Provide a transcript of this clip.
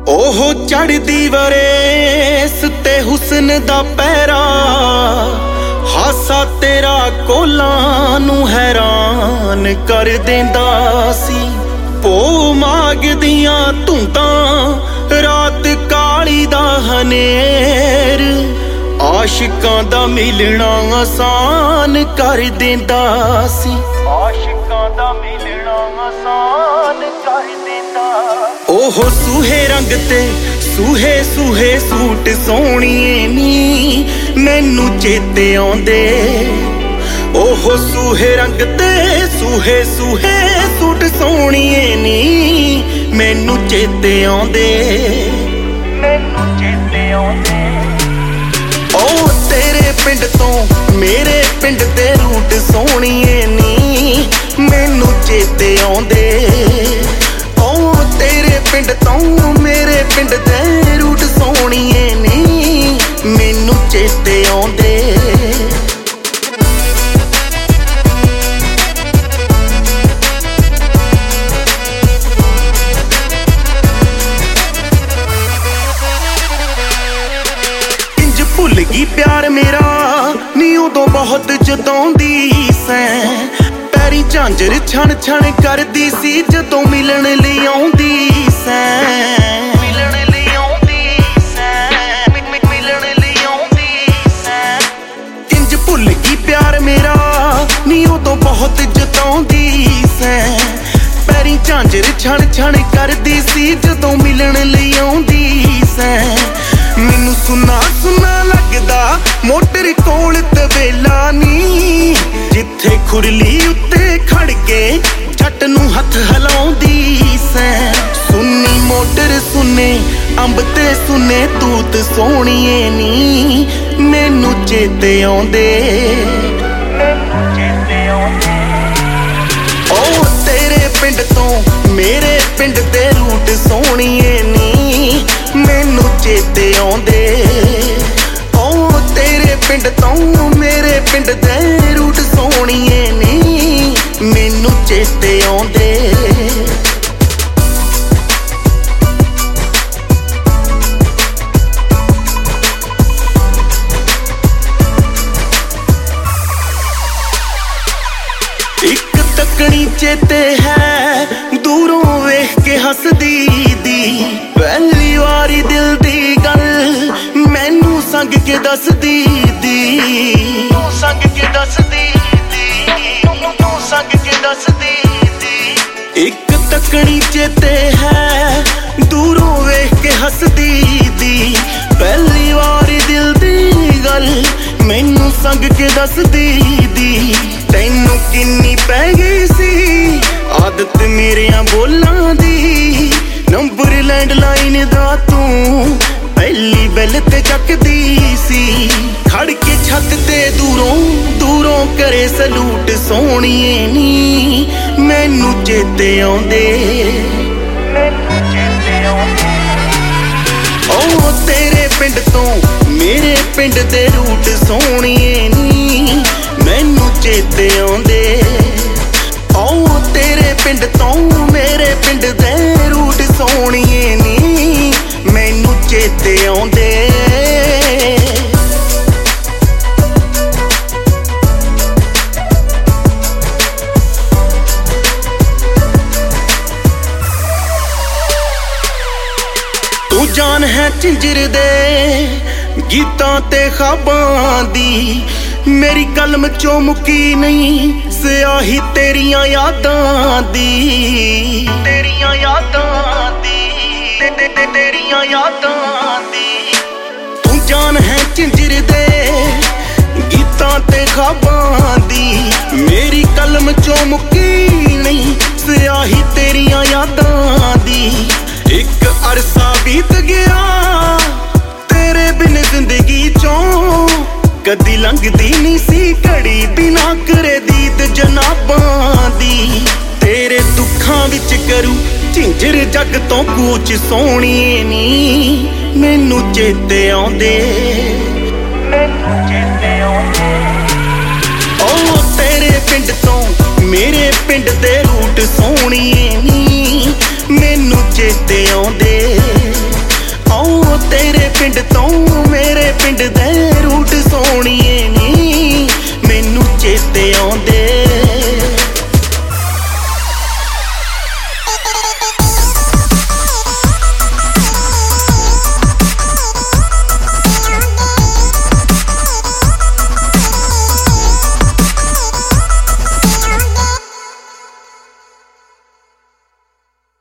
ओहो चढ़दी वरेस ते हुस्न दा पैरा, हासा तेरा कोलां नू हैरान कर देंदा सी। पो माग दियां धुंदां रात काली दा हनेर, आशिकां दा मिलना आसान कर देंदा सी। आशिकां दा मिलना आसान कर देंदा। ओहो सूहे रंग ते सूहे सूहे सूट सोहणीए नी मैनू चेते आउंदे। ओहो सूहे रंग ते सूहे सूहे सूट सोहणीए नी मैनू चेते आउंदे। मैनू चेते आउंदे। ओ तेरे पिंड तो मेरे पिंड दे रूट सोहणीए नी मैनू चेते आउंदे। तेरे पिंड तो मेरे पिंड दे रूट सोहणीए नी मैनू चेते आउंदे। इंज भुल गई प्यार मेरा नी उदों बहुत जदौंदी सैं, पैरी झांझर छण छण करदी सी जदों मिलण लई आउंदी सैं। मिलण लई आउंदी सैं, मिलण लई आउंदी सैं। किंज भुल गई प्यार मेरा नी उदों बहुत जताउंदी सैं, पैरी झांझर छण छण करदी सी जदों मिलण लई आउंदी सैं। मैनू सुना सुना लगदा मोटर कोल तबेला नी, जिथे खुरली उत्ते खड़ के जट नू हथ हिलाउंदी सैं। सुन्नी मोटर सुने अंब ते सुने तूत सोहणीए नी मैनू चेते आउंदे। ओ तेरे पिंड तो मेरे पिंड दे रूट सोहणीए नी मैनू चेते आउंदे। ओ तेरे पिंड तो मेरे पिंड दे रूट सोहणीए नी मैनू चेते आउंदे। एक तकनी चेते है दूरों वेख के हसदी दी, पहली वारी दिल दी गल मैनू संग के दसदी दी। संग के दसदी दी, संग के दसदी दी। एक तकनी चेते है दूरों वेख के हसदी दी, पहली वारी दिल दी गल मैनू संग के दसदी दी। तैनू किन्नी पै गई सी आदत मेरियां बोलां दी, नंबर लैंडलाइन दा तू पहली बैल ते चकदी सी। खड़ के छत ते दूरों दूरों करे सलूट सोहणीए नी मैनू चेते आउंदे। ओ तेरे पिंड तो मेरे पिंड दे रूट सोहणीए नी मैनू चेते आउंदे। ओ तेरे पिंड तो मेरे पिंड दे रूट सोहणीए नी मैनू चेते आउंदे। तू जान है झिंजर दे गीतां ते ख्वाबां दी, मेरी कलम चो मुकी नहीं स्याही तेरियां यादां दी। तेरियां यादां दी, तेरियां यादां दी। तू जान है झिंजर दे गीतां ते ख्वाबां दी, मेरी कलम चो मुकी नहीं स्याही तेरियां यादां दी। एक अरसा बीत गया तेरे बिन जिंदगी चों, कदी लंघदी नहीं सी घड़ी बिना करे दीद जनाबां दी। तेरे दुखां विच करूं झिंजर जग तो कूच सोहणीए नी मैनू चेते आउंदे। ओ तेरे पिंड तो मेरे पिंड दे रूट सोहणीए नी मैनू चेते आउंदे। ਸੂਟ ਸੋਹਣੀਏ ਨੀ, ਮੈਨੂੰ ਚੇਤੇ ਆਉਂਦਾ